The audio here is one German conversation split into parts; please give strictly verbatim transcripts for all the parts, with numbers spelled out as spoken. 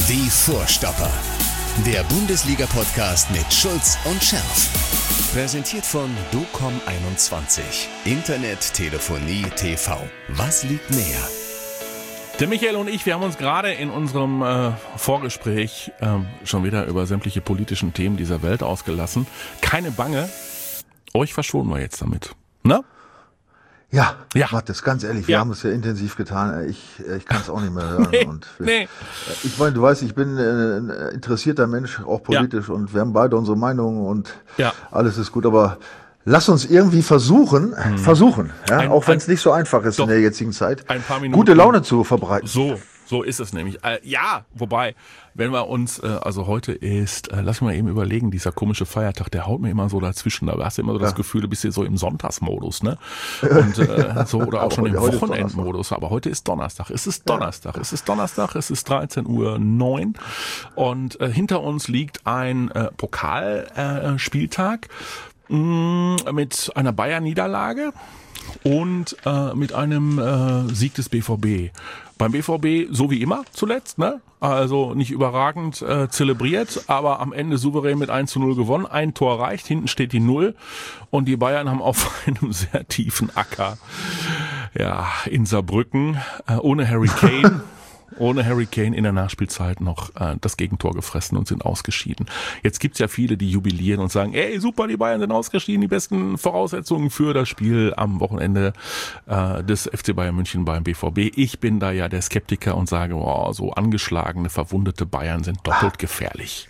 Die Vorstopper. Der Bundesliga-Podcast mit Schulz und Scherf. Präsentiert von docom einundzwanzig. Internet, Telefonie, T V. Was liegt näher? Der Michael und ich, wir haben uns gerade in unserem äh, Vorgespräch äh, schon wieder über sämtliche politischen Themen dieser Welt ausgelassen. Keine Bange, euch verschonen wir jetzt damit. Ne? Ja, ja. Mathis, ganz ehrlich, wir ja. haben es ja intensiv getan. Ich, ich kann es auch nicht mehr hören. nee, und nee. Ich meine, du weißt, ich bin ein interessierter Mensch, auch politisch, ja. und wir haben beide unsere Meinungen und ja. alles ist gut, aber lass uns irgendwie versuchen, hm. versuchen, ja, ein, auch wenn es nicht so einfach ist doch, in der jetzigen Zeit, ein paar Minuten, gute Laune zu verbreiten. So, so ist es nämlich. Äh, ja, wobei, wenn wir uns, äh, also heute ist, äh, lass mich mal eben überlegen, dieser komische Feiertag, der haut mir immer so dazwischen. Da hast du immer so das ja. Gefühl, du bist hier so im Sonntagsmodus, ne? Und äh, so oder auch schon im Wochenendmodus. Aber heute ist Donnerstag. Es ist Donnerstag. Ja. Es ist Donnerstag. Es ist dreizehn Uhr neun und äh, hinter uns liegt ein äh, Pokalspieltag äh, mit einer Bayern-Niederlage und äh, mit einem äh, Sieg des B V B. Beim B V B so wie immer zuletzt, ne? Also nicht überragend äh, zelebriert, aber am Ende souverän mit eins zu null gewonnen. Ein Tor reicht, hinten steht die Null und die Bayern haben auf einem sehr tiefen Acker, ja, in Saarbrücken, äh, ohne Harry Kane. Ohne Harry Kane in der Nachspielzeit noch äh, das Gegentor gefressen und sind ausgeschieden. Jetzt gibt's ja viele, die jubilieren und sagen, ey, super, die Bayern sind ausgeschieden, die besten Voraussetzungen für das Spiel am Wochenende äh, des F C Bayern München beim B V B. Ich bin da ja der Skeptiker und sage, wow, so angeschlagene, verwundete Bayern sind doppelt gefährlich.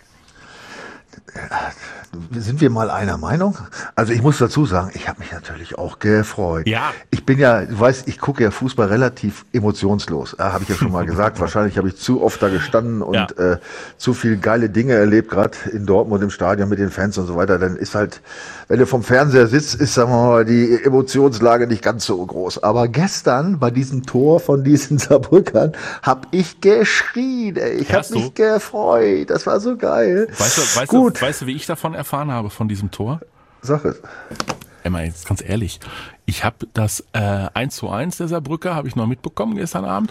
Sind wir mal einer Meinung? Also ich muss dazu sagen, ich habe mich natürlich auch gefreut. Ja. Ich bin ja, du weißt, ich gucke ja Fußball relativ emotionslos. Äh, habe ich ja schon mal gesagt. Wahrscheinlich habe ich zu oft da gestanden und ja. äh, zu viel geile Dinge erlebt, gerade in Dortmund im Stadion mit den Fans und so weiter. Dann ist halt, wenn du vom Fernseher sitzt, ist, sagen wir mal, die Emotionslage nicht ganz so groß. Aber gestern bei diesem Tor von diesen Saarbrückern habe ich geschrien. Ey. Ich habe mich gefreut. Das war so geil. Weißt du, weißt Gut. du, weißt du, wie ich davon erfahren habe, von diesem Tor? Sag es. Emma, jetzt ganz ehrlich, ich habe das äh, eins zu eins der Saarbrücker, habe ich noch mitbekommen gestern Abend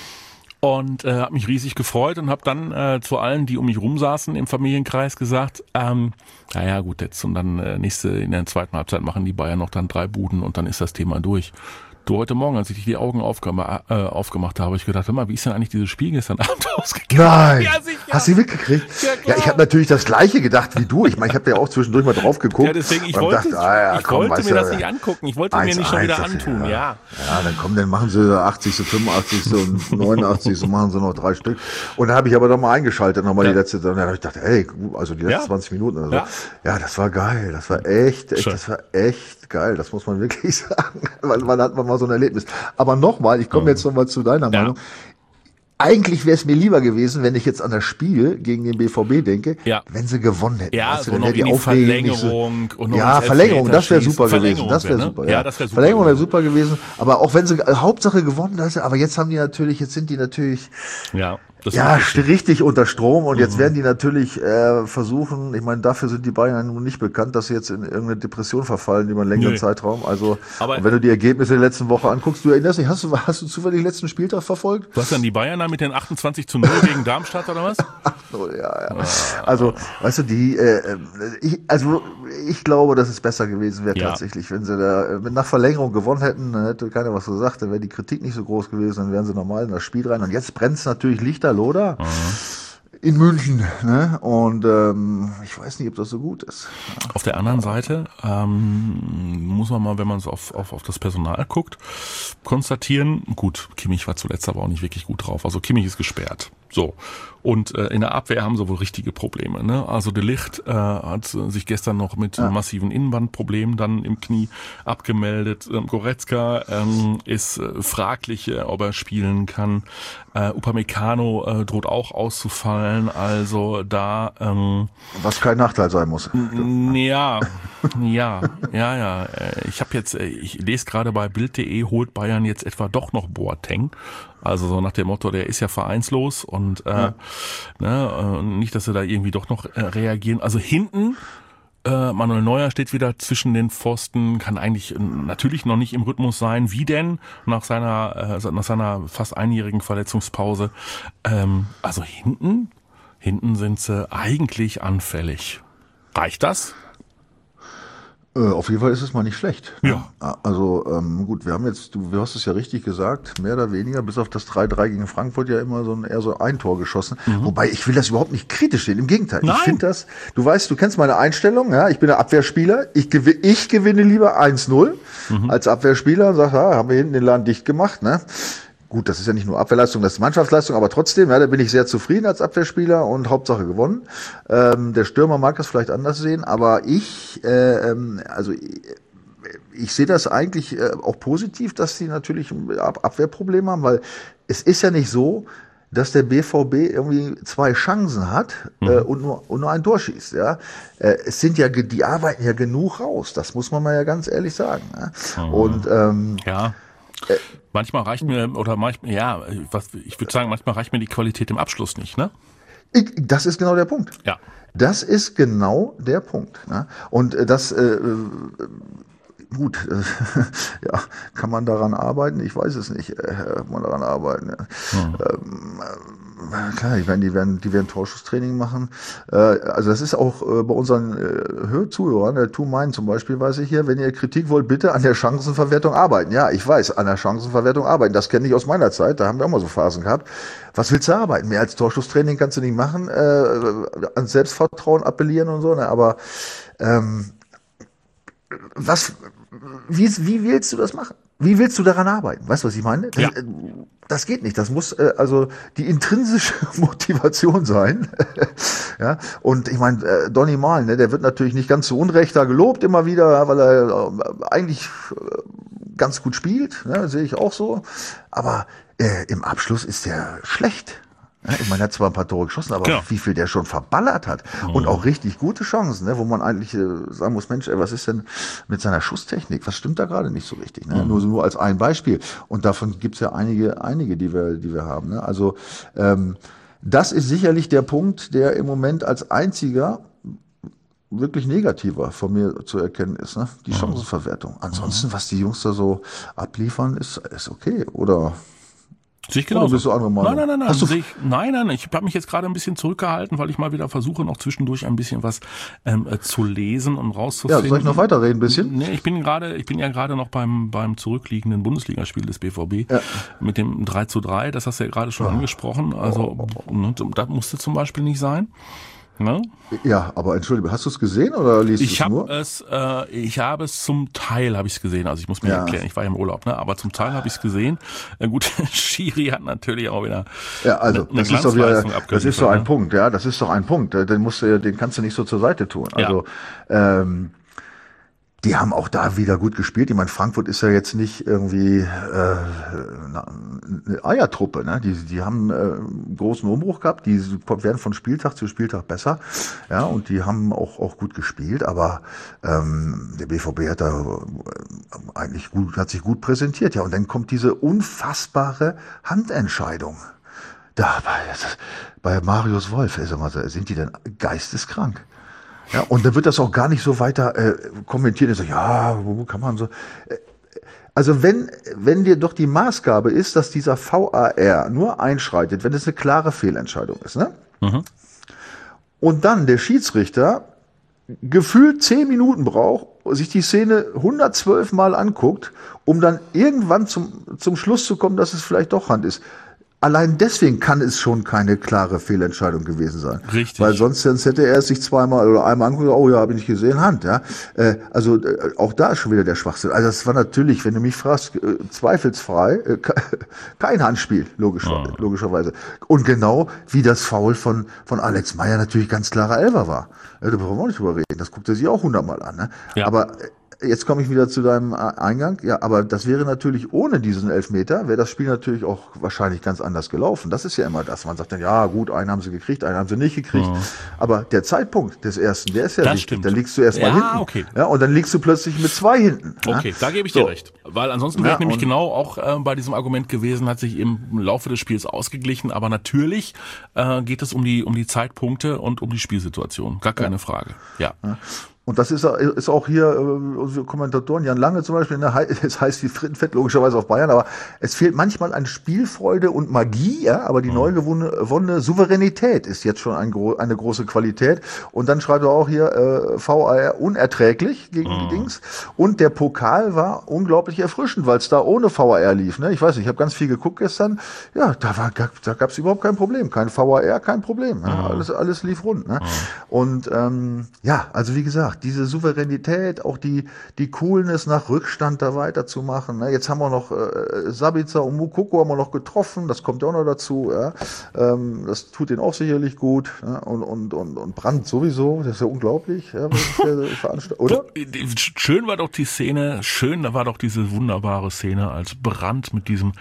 und äh, habe mich riesig gefreut und habe dann äh, zu allen, die um mich rum saßen im Familienkreis gesagt, ähm, naja gut, jetzt und dann äh, nächste in der zweiten Halbzeit machen die Bayern noch dann drei Buden und dann ist das Thema durch. Du, heute Morgen, als ich die Augen aufgemacht, äh, aufgemacht habe, habe ich gedacht, hör mal, wie ist denn eigentlich dieses Spiel gestern Abend ausgegangen? Nein, ja, sicher. Hast du mitgekriegt? Ja, ja, ich habe natürlich das Gleiche gedacht wie du. Ich meine, ich habe ja auch zwischendurch mal drauf geguckt. Ja, deswegen, ich wollte, dachte, ah, ja, ich komm, wollte mir du, das nicht angucken. Ich wollte mir nicht schon wieder antun, ja. Ja, dann kommen, dann machen sie achtzigste, fünfundachtzigste und neunundachtzigste machen sie noch drei Stück. Und dann habe ich aber noch mal eingeschaltet, noch mal ja. die letzte, dann habe ich gedacht, ey, also die letzten ja. zwanzig Minuten oder so. Ja. ja, das war geil. Das war echt, echt das war echt geil. Das muss man wirklich sagen. Weil wann hat man mal so ein Erlebnis? Aber nochmal, ich komme jetzt nochmal zu deiner Meinung. Ja. Eigentlich wäre es mir lieber gewesen, wenn ich jetzt an das Spiel gegen den B V B denke, ja. wenn sie gewonnen hätten. Ja, weißt du, so noch die, die Verlängerung. So, und noch ja, Verlängerung, das wäre super gewesen. Das wäre ne? super. Ja, ja das wäre super. Verlängerung wäre super gewesen. Aber auch wenn sie, Hauptsache gewonnen, das, aber jetzt haben die natürlich, jetzt sind die natürlich, ja. Das ja, richtig unter Strom und mhm. jetzt werden die natürlich äh, versuchen, ich meine, dafür sind die Bayern nun nicht bekannt, dass sie jetzt in irgendeine Depression verfallen über einen längeren Nö. Zeitraum. Also, aber wenn du die Ergebnisse der letzten Woche anguckst, du erinnerst dich, hast du, hast du zufällig den letzten Spieltag verfolgt? Was dann die Bayern da mit den achtundzwanzig zu null gegen Darmstadt oder was? Oh, ja, ja. Also, weißt du, die, äh, ich, also ich glaube, dass es besser gewesen wäre ja. tatsächlich, wenn sie da nach Verlängerung gewonnen hätten, dann hätte keiner was gesagt, dann wäre die Kritik nicht so groß gewesen, dann wären sie normal in das Spiel rein. Und jetzt brennt es natürlich lichterloh da mhm. in München, ne? Und ähm, ich weiß nicht, ob das so gut ist. Auf der anderen Seite ähm, muss man mal, wenn man so auf, auf, auf das Personal guckt, konstatieren, gut, Kimmich war zuletzt aber auch nicht wirklich gut drauf. Also Kimmich ist gesperrt. So. Und äh, in der Abwehr haben sie wohl richtige Probleme. Ne? Also De Ligt äh, hat sich gestern noch mit ja. massiven Innenbandproblemen dann im Knie abgemeldet. Ähm, Goretzka ähm, ist äh, fraglich, äh, ob er spielen kann. Äh, Upamecano äh, droht auch auszufallen. Also da... Ähm, Was kein Nachteil sein muss. Ja, ja, ja, ja. Ich habe jetzt, ich lese gerade bei Bild punkt de, holt Bayern jetzt etwa doch noch Boateng. Also so nach dem Motto, der ist ja vereinslos und äh, ja. ne, nicht, dass sie da irgendwie doch noch äh, reagieren. Also hinten Äh, Manuel Neuer steht wieder zwischen den Pfosten, kann eigentlich natürlich noch nicht im Rhythmus sein. Wie denn? Nach seiner, äh, nach seiner fast einjährigen Verletzungspause. Ähm, also hinten, hinten sind sie eigentlich anfällig. Reicht das? Äh, auf jeden Fall ist es mal nicht schlecht. Ja. Also ähm, gut, wir haben jetzt, du, du hast es ja richtig gesagt, mehr oder weniger, bis auf das drei drei gegen Frankfurt ja immer so ein, eher so ein Tor geschossen. Mhm. Wobei, ich will das überhaupt nicht kritisch sehen, im Gegenteil. Nein. Ich finde das, du weißt, du kennst meine Einstellung, ja, ich bin der Abwehrspieler, ich, gew- ich gewinne lieber eins null mhm. als Abwehrspieler und sage, ah, haben wir hinten den Laden dicht gemacht, ne? Gut, das ist ja nicht nur Abwehrleistung, das ist Mannschaftsleistung, aber trotzdem, ja, da bin ich sehr zufrieden als Abwehrspieler und Hauptsache gewonnen. Ähm, der Stürmer mag das vielleicht anders sehen, aber ich, äh, ähm, also ich, ich sehe das eigentlich äh, auch positiv, dass sie natürlich ein Ab- Abwehrproblem haben, weil es ist ja nicht so, dass der B V B irgendwie zwei Chancen hat mhm. äh, und, nur, und nur ein Tor schießt. Ja? Äh, es sind ja, die arbeiten ja genug raus, das muss man mal ja ganz ehrlich sagen. Ja? Mhm. Und ähm, ja. Äh, manchmal reicht mir, oder manchmal, ja, was, ich würde sagen, manchmal reicht mir die Qualität im Abschluss nicht, ne? Ich, das ist genau der Punkt. Ja. Das ist genau der Punkt. Ne? Und äh, das, äh, gut, äh, ja, kann man daran arbeiten? Ich weiß es nicht, äh, kann man daran arbeiten. Ja. Mhm. Ähm, äh, klar, die werden, die werden, die werden Torschusstraining machen. Äh, also das ist auch äh, bei unseren äh, Zuhörern, der Tu Mein zum Beispiel, weiß ich hier, wenn ihr Kritik wollt, bitte an der Chancenverwertung arbeiten. Ja, ich weiß, an der Chancenverwertung arbeiten. Das kenne ich aus meiner Zeit, da haben wir auch mal so Phasen gehabt. Was willst du arbeiten? Mehr als Torschusstraining kannst du nicht machen, äh, an Selbstvertrauen appellieren und so, ne? Aber ähm, was, wie, wie willst du das machen? Wie willst du daran arbeiten? Weißt du, was ich meine? Das, ja. das geht nicht. Das muss äh, also die intrinsische Motivation sein. Ja. Und ich meine, äh, Donny Malen, ne, der wird natürlich nicht ganz so unrecht da gelobt immer wieder, weil er äh, eigentlich äh, ganz gut spielt. Ne, sehe ich auch so. Aber äh, im Abschluss ist der schlecht. Ja, ich meine, er hat zwar ein paar Tore geschossen, aber ja. wie viel der schon verballert hat. Mhm. Und auch richtig gute Chancen, ne, wo man eigentlich äh, sagen muss, Mensch, ey, was ist denn mit seiner Schusstechnik? Was stimmt da gerade nicht so richtig? Ne? Mhm. Nur, nur als ein Beispiel. Und davon gibt's ja einige, einige, die wir, die wir haben. Ne? Also ähm, das ist sicherlich der Punkt, der im Moment als einziger wirklich negativer von mir zu erkennen ist, ne? Die mhm. Chancenverwertung. Ansonsten, mhm. was die Jungs da so abliefern, ist, ist okay. Oder... Sehe ich genauso. Oder bist du andere Meinung? Nein, nein, nein, Hast du nein. Ich, nein, nein, ich habe mich jetzt gerade ein bisschen zurückgehalten, weil ich mal wieder versuche, noch zwischendurch ein bisschen was ähm, zu lesen und rauszufinden. Ja, soll ich noch weiterreden ein bisschen? Nee, ich bin gerade, ich bin ja gerade noch beim beim zurückliegenden Bundesligaspiel des B V B ja. mit dem drei zu drei, das hast du ja gerade schon oh. angesprochen. Also oh, oh, oh. Ne, das musste zum Beispiel nicht sein. Ne? Ja, aber entschuldige, hast du es gesehen oder liest du es nur? Es, äh, ich habe es zum Teil habe ich es gesehen, also ich muss mir ja. erklären, ich war ja im Urlaub, ne? Aber zum Teil habe ich es gesehen. Äh, gut, Schiri hat natürlich auch wieder ja, also eine, eine das ist doch wieder, das ist so ein ne? Punkt, ja, das ist doch ein Punkt, den musst du, den kannst du nicht so zur Seite tun. Also ja. ähm, die haben auch da wieder gut gespielt. Ich meine, Frankfurt ist ja jetzt nicht irgendwie äh, eine Eiertruppe. Ne? Die, die haben äh, einen großen Umbruch gehabt. Die werden von Spieltag zu Spieltag besser. Ja, und die haben auch auch gut gespielt. Aber ähm, der B V B hat da eigentlich gut, hat sich gut präsentiert. Ja, und dann kommt diese unfassbare Handentscheidung. Da bei, bei Marius Wolf. Also, sind die denn geisteskrank? Ja, und dann wird das auch gar nicht so weiter äh, kommentiert. So, ja, wo kann man so... Äh, also wenn wenn dir doch die Maßgabe ist, dass dieser V A R nur einschreitet, wenn es eine klare Fehlentscheidung ist, ne? Mhm. Und dann der Schiedsrichter gefühlt zehn Minuten braucht, sich die Szene hundertzwölf Mal anguckt, um dann irgendwann zum zum Schluss zu kommen, dass es vielleicht doch Hand ist. Allein deswegen kann es schon keine klare Fehlentscheidung gewesen sein. Richtig. Weil sonst, sonst hätte er es sich zweimal oder einmal angeguckt, oh ja, habe ich nicht gesehen, Hand. Ja, äh, Also äh, auch da ist schon wieder der Schwachsinn. Also das war natürlich, wenn du mich fragst, äh, zweifelsfrei äh, kein Handspiel, logisch, oh. logischerweise. Und genau wie das Foul von von Alex Meyer natürlich ganz klarer Elfer war. Äh, da brauchen wir auch nicht drüber reden. Das guckt er sich auch hundertmal an. Ne? Ja. Aber äh, jetzt komme ich wieder zu deinem Eingang. Ja, aber das wäre natürlich ohne diesen Elfmeter, wäre das Spiel natürlich auch wahrscheinlich ganz anders gelaufen. Das ist ja immer das. Man sagt dann, ja gut, einen haben sie gekriegt, einen haben sie nicht gekriegt. Mhm. Aber der Zeitpunkt des ersten, der ist ja das wichtig. Stimmt. Da liegst du erstmal ja, hinten. Okay. Ja, und dann liegst du plötzlich mit zwei hinten. Okay, ja? da gebe ich so. dir recht. Weil ansonsten wäre ja, ich nämlich genau auch äh, bei diesem Argument gewesen, hat sich im Laufe des Spiels ausgeglichen. Aber natürlich äh, geht es um die um die Zeitpunkte und um die Spielsituation. Gar keine ja. Frage. Ja. ja. Und das ist, ist auch hier, äh, unsere Kommentatoren, Jan Lange zum Beispiel, ne, es heißt wie Frittenfett logischerweise auf Bayern, aber es fehlt manchmal an Spielfreude und Magie, ja, aber die mhm. neu gewonnene Souveränität ist jetzt schon ein, eine große Qualität. Und dann schreibt er auch hier, äh, V A R unerträglich gegen mhm. die Dings. Und der Pokal war unglaublich erfrischend, weil es da ohne V A R lief, ne. Ich weiß nicht, ich habe ganz viel geguckt gestern, ja, da war, da gab es überhaupt kein Problem, kein V A R, kein Problem, ne? mhm. alles, alles lief rund, ne. Mhm. Und, ähm, ja, also wie gesagt, diese Souveränität, auch die die Coolness nach Rückstand da weiterzumachen. Ne? Jetzt haben wir noch äh, Sabitzer und Moukoko haben wir noch getroffen, das kommt ja auch noch dazu. Ja? Ähm, das tut denen auch sicherlich gut. Ja? Und, und, und, und Brandt sowieso, das ist ja unglaublich. Ja? Oder? Schön war doch die Szene, schön war doch diese wunderbare Szene, als Brandt mit diesem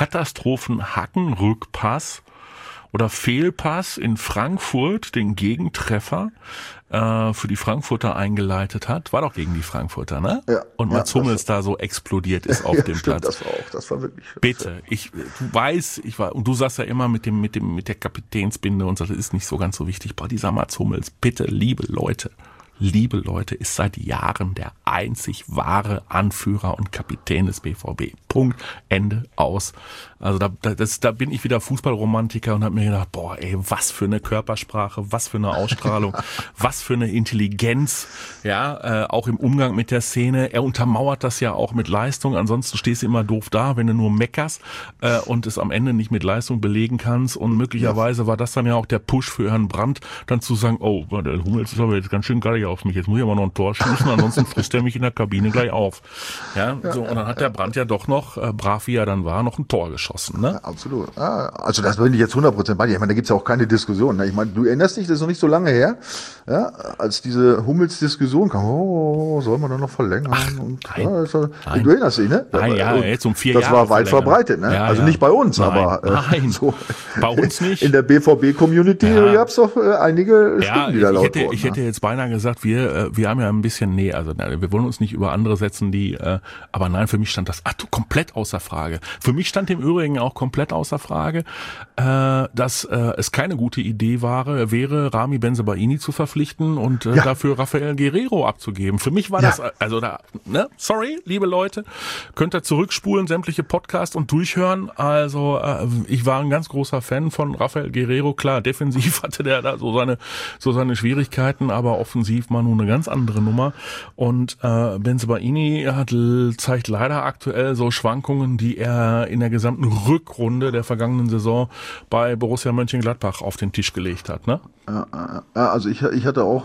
Katastrophen-Hackenrückpass oder Fehlpass in Frankfurt den Gegentreffer äh, für die Frankfurter eingeleitet hat. War doch gegen die Frankfurter, ne? Ja. Und Mats ja, Hummels da so explodiert ist auf ja, dem stimmt, Platz. Das war auch, das war wirklich. Bitte, ich, du weißt, ich war, und du sagst ja immer mit dem, mit dem, mit der Kapitänsbinde und so, das ist nicht so ganz so wichtig. Boah, dieser Mats Hummels, bitte, liebe Leute. Liebe Leute, ist seit Jahren der einzig wahre Anführer und Kapitän des B V B. Punkt, Ende, aus. Also da, das, da bin ich wieder Fußballromantiker und habe mir gedacht, boah, ey, was für eine Körpersprache, was für eine Ausstrahlung, was für eine Intelligenz, ja, äh, auch im Umgang mit der Szene. Er untermauert das ja auch mit Leistung, ansonsten stehst du immer doof da, wenn du nur meckerst äh, und es am Ende nicht mit Leistung belegen kannst. Und möglicherweise war das dann ja auch der Push für Herrn Brandt, dann zu sagen, oh, der Hummels ist aber jetzt ganz schön geil auf mich, jetzt muss ich aber noch ein Tor schießen, ansonsten frisst er mich in der Kabine gleich auf. Ja, so, und dann hat der Brandt ja doch noch, äh, brav wie er dann war, noch ein Tor geschossen. Ne? Ja, absolut. Ah, also das bin ich jetzt hundert Prozent bei dir. Ich meine, da gibt's ja auch keine Diskussion. Ne? Ich meine, du erinnerst dich, das ist noch nicht so lange her, ja, als diese Hummels-Diskussion kam, oh, soll man da noch verlängern? Ach, und, nein, ja, das war, nein. Du erinnerst dich, ne? Nein, ja, und jetzt um vier das Jahre war weit verlängern. verbreitet, ne? Ja, also ja. nicht bei uns, nein, aber äh, nein, so. Bei uns nicht. In der B V B-Community Ja. gab's doch äh, einige Ja, Stimmen, die da ich laut hätte, wurden. ich hätte jetzt beinahe gesagt, wir, äh, wir haben ja ein bisschen, nee, also na, wir wollen uns nicht über andere setzen, die, äh, aber nein, für mich stand das ach, komplett außer Frage. Für mich stand im Übrigen auch komplett außer Frage, äh, dass äh, es keine gute Idee war, wäre, Rami Bensebaini zu verpflichten und äh, Ja. dafür Rafael Guerreiro abzugeben. Für mich war Ja. das, also da, ne, sorry, liebe Leute, könnt ihr zurückspulen, sämtliche Podcasts und durchhören. Also äh, ich war ein ganz großer Fan von Rafael Guerreiro. Klar, defensiv hatte der da so seine so seine Schwierigkeiten, aber offensiv mal nur eine ganz andere Nummer. Und äh, Bensebaini hat zeigt leider aktuell so Schwankungen, die er in der gesamten Rückrunde der vergangenen Saison bei Borussia Mönchengladbach auf den Tisch gelegt hat, ne? Ja, also ich, ich hatte auch,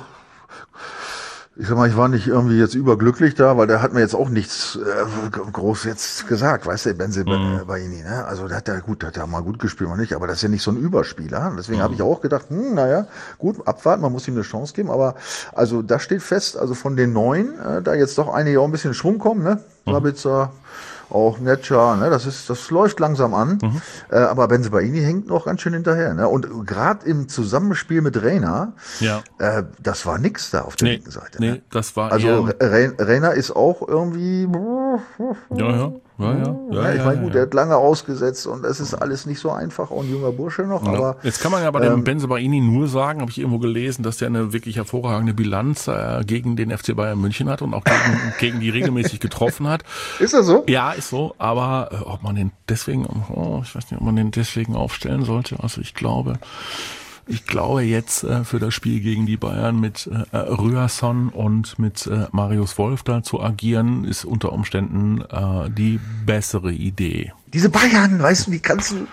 ich sag mal, ich war nicht irgendwie jetzt überglücklich da, weil der hat mir jetzt auch nichts äh, groß jetzt gesagt, weißt du, Bensebaini, ne? Also der hat ja gut, der hat ja mal gut gespielt, mal nicht, aber das ist ja nicht so ein Überspieler. Deswegen mhm. habe ich auch gedacht, hm, naja, gut, abwarten, man muss ihm eine Chance geben, aber also das steht fest, also von den Neuen, äh, da jetzt doch einige auch ein bisschen in Schwung kommen, ne? Sabitzer, auch Netscher, ne, das ist, das läuft langsam an, mhm. äh, aber Bensebaini hängt noch ganz schön hinterher, ne, und gerade im Zusammenspiel mit Reina, ja. äh, das war nix da auf der nee, linken Seite. Nee, ne? das war also eher... Reina ist auch irgendwie, ja, ja. Ja, ja, ja, ja, ich meine, gut, ja. der hat lange ausgesetzt und es ist alles nicht so einfach, auch ein junger Bursche noch, ja. aber... Jetzt kann man ja bei dem ähm, Bensebaini nur sagen, habe ich irgendwo gelesen, dass der eine wirklich hervorragende Bilanz äh, gegen den F C Bayern München hat und auch gegen, gegen die regelmäßig getroffen hat. Ist das so? Ja, ist so, aber äh, ob man den deswegen, oh, ich weiß nicht, ob man den deswegen aufstellen sollte, also ich glaube... Ich glaube jetzt äh, für das Spiel gegen die Bayern mit äh, Ryerson und mit äh, Marius Wolf da zu agieren, ist unter Umständen äh, die bessere Idee. Diese Bayern, weißt du, die kannst du,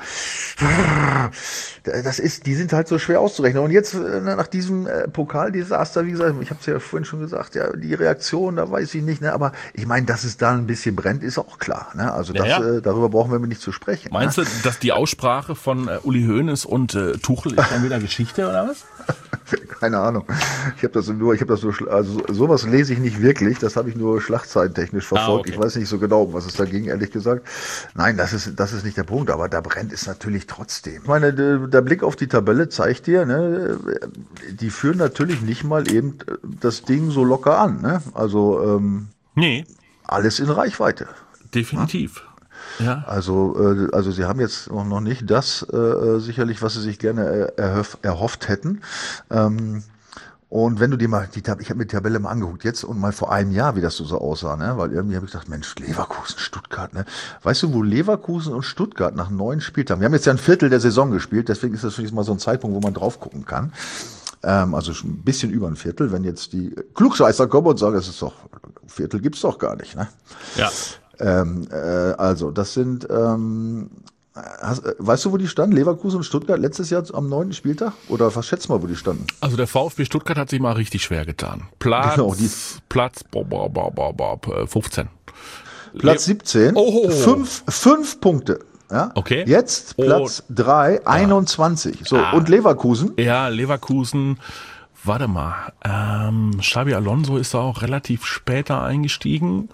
das ist, die sind halt so schwer auszurechnen. Und jetzt nach diesem Pokaldesaster, wie gesagt, ich habe es ja vorhin schon gesagt, ja, die Reaktion, da weiß ich nicht, ne, aber ich meine, dass es da ein bisschen brennt, ist auch klar, ne? Also das, ja, ja. Äh, darüber brauchen wir nicht zu sprechen. Meinst ne? du, dass die Aussprache von äh, Uli Hoeneß und äh, Tuchel ist dann wieder Geschichte oder was? Keine Ahnung. Ich habe das nur, ich habe das nur, also sowas lese ich nicht wirklich. Das habe ich nur schlagzeitentechnisch verfolgt. Ah, okay. Ich weiß nicht so genau, was es da ging, ehrlich gesagt. Nein, das ist, das ist nicht der Punkt. Aber da brennt es natürlich trotzdem. Ich meine, der, der Blick auf die Tabelle zeigt dir, ne, die führen natürlich nicht mal eben das Ding so locker an. Ne? Also ähm, nee, alles in Reichweite. Definitiv. Ja? Ja. Also, äh, also sie haben jetzt noch nicht das äh, sicherlich, was sie sich gerne erhoff, erhofft hätten. Ähm, Und wenn du dir mal die Tab- ich habe mir die Tabelle mal angeguckt jetzt und mal vor einem Jahr, wie das so aussah, ne? Weil irgendwie habe ich gedacht, Mensch, Leverkusen, Stuttgart, ne? Weißt du, wo Leverkusen und Stuttgart nach neun Spieltagen, wir haben jetzt ja ein Viertel der Saison gespielt, deswegen ist das vielleicht mal so ein Zeitpunkt, wo man drauf gucken kann. Ähm, also schon ein bisschen über ein Viertel, wenn jetzt die Klugscheißer kommen und sagen, es ist doch, Viertel gibt's doch gar nicht, ne? Ja. Ähm, äh, also, das sind, ähm, Hast, weißt du, wo die standen? Leverkusen und Stuttgart letztes Jahr am neunten Spieltag? Oder was schätzt mal, wo die standen? Also der VfB Stuttgart hat sich mal richtig schwer getan. Platz, genau, die Platz boah, boah, boah, boah, boah, fünfzehn. Platz siebzehn, oh. fünf, fünf Punkte. Ja? Okay. Jetzt Platz oh. drei, einundzwanzig. So, ah. und Leverkusen? Ja, Leverkusen, warte mal. Ähm, Xabi Alonso ist da auch relativ später eingestiegen.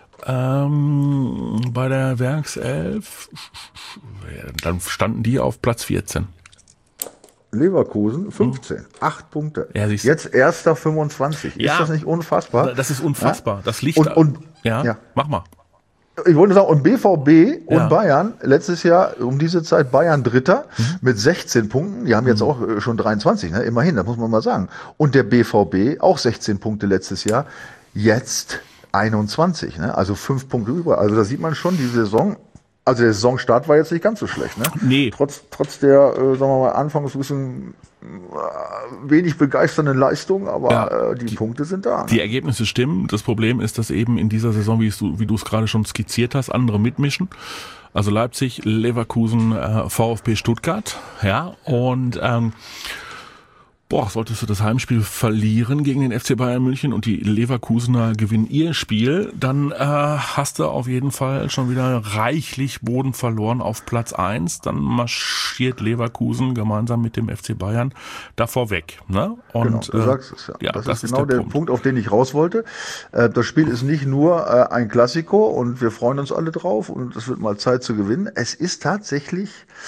Ähm, bei der Werkself, dann standen die auf Platz vierzehn. Leverkusen fünfzehn, hm. acht Punkte. Ja, jetzt erster fünfundzwanzig. Ja, ist das nicht unfassbar? Das ist unfassbar. Ja? Das liegt und, und ja, ja, mach mal. Ich wollte sagen, und B V B und ja. Bayern, letztes Jahr um diese Zeit Bayern Dritter mhm. mit sechzehn Punkten. Die haben jetzt mhm. auch schon dreiundzwanzig, ne? Immerhin, das muss man mal sagen. Und der B V B auch sechzehn Punkte letztes Jahr. Jetzt einundzwanzig, ne? Also fünf Punkte über. Also da sieht man schon, die Saison, also der Saisonstart war jetzt nicht ganz so schlecht, ne? Nee. Trotz, trotz der, äh, sagen wir mal, anfangs ein bisschen äh, wenig begeisternden Leistung, aber ja, äh, die, die Punkte sind da. Ne? Die Ergebnisse stimmen. Das Problem ist, dass eben in dieser Saison, wie du, wie du es gerade schon skizziert hast, andere mitmischen. Also Leipzig, Leverkusen, äh, VfB Stuttgart, ja, und ähm, boah, solltest du das Heimspiel verlieren gegen den F C Bayern München und die Leverkusener gewinnen ihr Spiel, dann äh, hast du auf jeden Fall schon wieder reichlich Boden verloren auf Platz eins. Dann marschiert Leverkusen gemeinsam mit dem F C Bayern davor weg. Ne? Und, genau, du äh, sagst es ja. ja das, das ist genau ist der, der Punkt. Punkt, auf den ich raus wollte. Äh, das Spiel ist nicht nur äh, ein Klassiko und wir freuen uns alle drauf und es wird mal Zeit zu gewinnen. Es ist tatsächlich,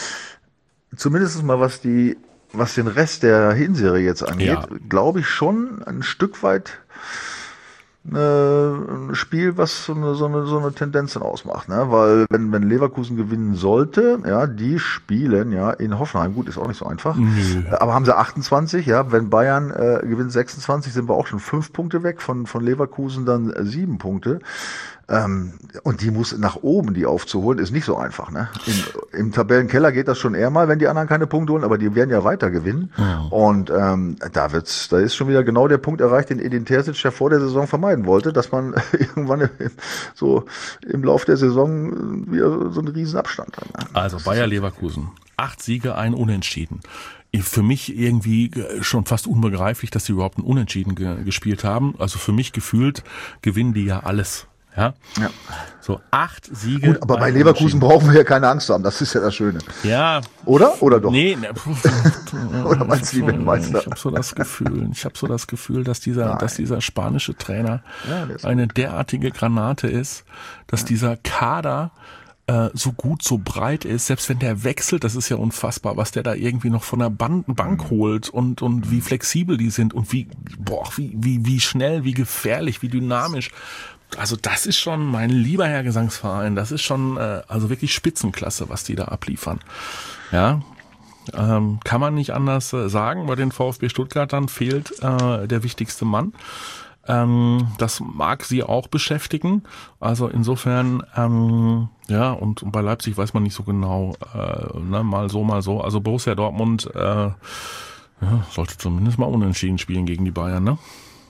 zumindest mal was die was den Rest der Hinserie jetzt angeht, ja. glaube ich schon ein Stück weit äh, ein Spiel, was so eine, so eine, so eine Tendenz ausmacht, ne? Weil wenn, wenn Leverkusen gewinnen sollte, ja, die spielen ja in Hoffenheim, gut, ist auch nicht so einfach, Nö. aber haben sie achtundzwanzig, ja, wenn Bayern äh, gewinnt sechsundzwanzig, sind wir auch schon fünf Punkte weg, von, von Leverkusen dann äh, sieben Punkte. Ähm, und die muss nach oben, die aufzuholen, ist nicht so einfach, ne? Im, im Tabellenkeller geht das schon eher mal, wenn die anderen keine Punkte holen, aber die werden ja weiter gewinnen. Ja. Und ähm, da wird's, da ist schon wieder genau der Punkt erreicht, den Edin Terzic ja vor der Saison vermeiden wollte, dass man irgendwann so im Lauf der Saison wieder so einen riesen Abstand hat. Ne? Also Bayer Leverkusen, acht Siege, ein Unentschieden. Für mich irgendwie schon fast unbegreiflich, dass sie überhaupt ein Unentschieden ge- gespielt haben. Also für mich gefühlt gewinnen die ja alles. Ja? Ja. So acht Siege. Gut, aber bei Leverkusen brauchen wir ja keine Angst haben. Das ist ja das Schöne. Ja. Oder? Oder doch? Nee. Ne, Oder meinst du, die Meister? Ich habe so das Gefühl, ich habe so das Gefühl, dass dieser, Nein. dass dieser spanische Trainer ja, eine derartige Granate ist, dass ja. dieser Kader äh, so gut, so breit ist, selbst wenn der wechselt, das ist ja unfassbar, was der da irgendwie noch von der Bank mhm. holt und, und wie flexibel die sind und wie, boah, wie, wie, wie schnell, wie gefährlich, wie dynamisch. Also das ist schon, mein lieber Herr Gesangsverein, das ist schon äh, also wirklich Spitzenklasse, was die da abliefern. Ja, ähm, kann man nicht anders äh, sagen. Bei den VfB Stuttgartern fehlt äh, der wichtigste Mann. Ähm, das mag sie auch beschäftigen. Also insofern, ähm, ja, und, und bei Leipzig weiß man nicht so genau, äh, ne, mal so, mal so. Also Borussia Dortmund äh, ja, sollte zumindest mal unentschieden spielen gegen die Bayern, ne?